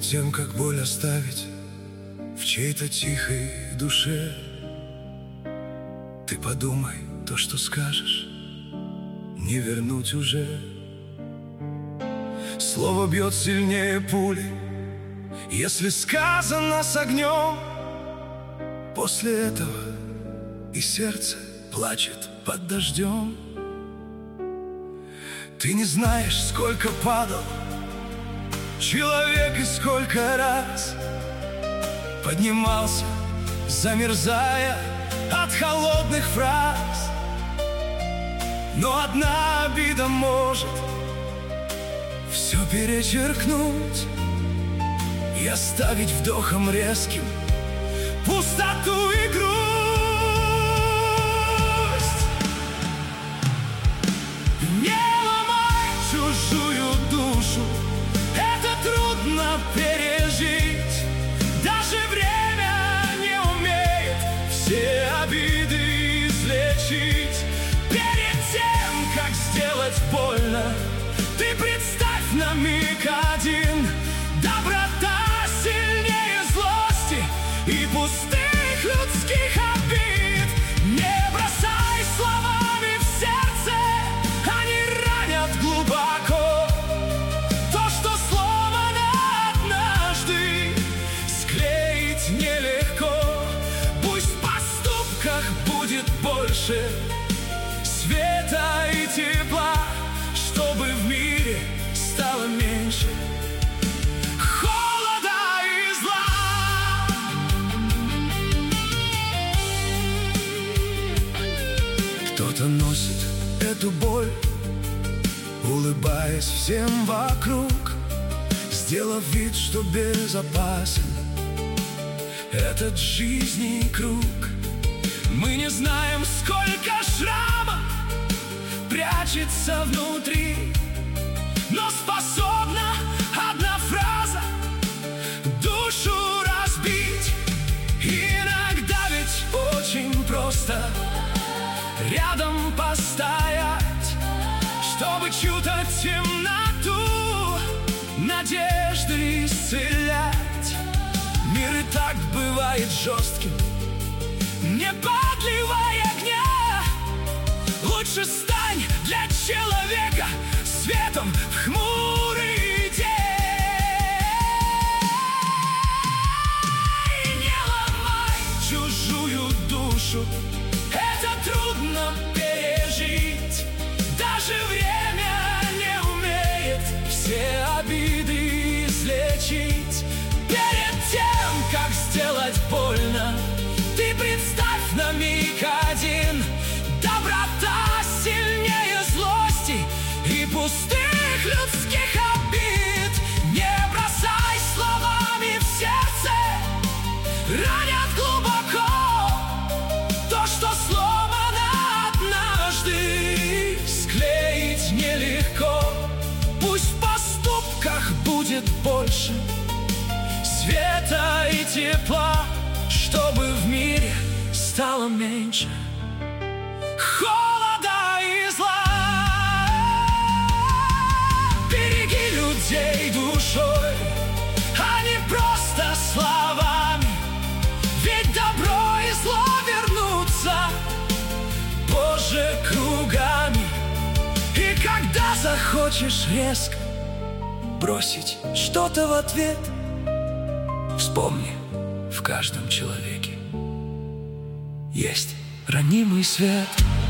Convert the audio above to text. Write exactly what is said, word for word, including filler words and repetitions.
тем, как боль оставить в чьей-то тихой душе. Ты подумай, то, что скажешь, не вернуть уже. Слово бьет сильнее пули, если сказано с огнем. После этого и сердце плачет под дождем. Ты не знаешь, сколько падал человек и сколько раз поднимался, замерзая от холодных фраз. Но одна обида может все перечеркнуть и оставить вдохом резким пустоту и грусть. Не ломай чужую душу, это трудно пережить. Даже время не умеет все обиды излечить. Перед тем, как сделать больно, ты представь на миг один: доброта сильнее злости и пустых людских обид. Не бросай словами в сердце, они ранят глубоко. То, что сломано однажды, склеить нелегко. Пусть в поступках будет больше света и тепла, чтобы в мире стало меньше холода и зла. Кто-то носит эту боль, улыбаясь всем вокруг, сделав вид, что безопасен этот жизни круг. Мы не знаем, сколько шрамов прячется внутри, но способна одна фраза душу разбить. Иногда ведь очень просто рядом постоять, чтобы чью-то темноту надежды исцелять. Мир и так бывает жестким, не подливай огня. Лучше стань для человека светом в хмурый день. Не ломай чужую душу, это трудно пережить. Даже время не умеет все обиды излечить. Перед тем, как сделать больно, ты представь на миг один: доброта сильнее злости и пустых людских обид. Не бросай словами в сердце, ранят глубоко. То, что сломано однажды, склеить нелегко. Пусть в поступках будет больше света и тепла, чтобы в мире стало меньше холода и зла. Береги людей душой, а не просто словами. Ведь добро и зло вернутся позже кругами. И когда захочешь резко бросить что-то в ответ, вспомни, в каждом человеке есть ранимый свет.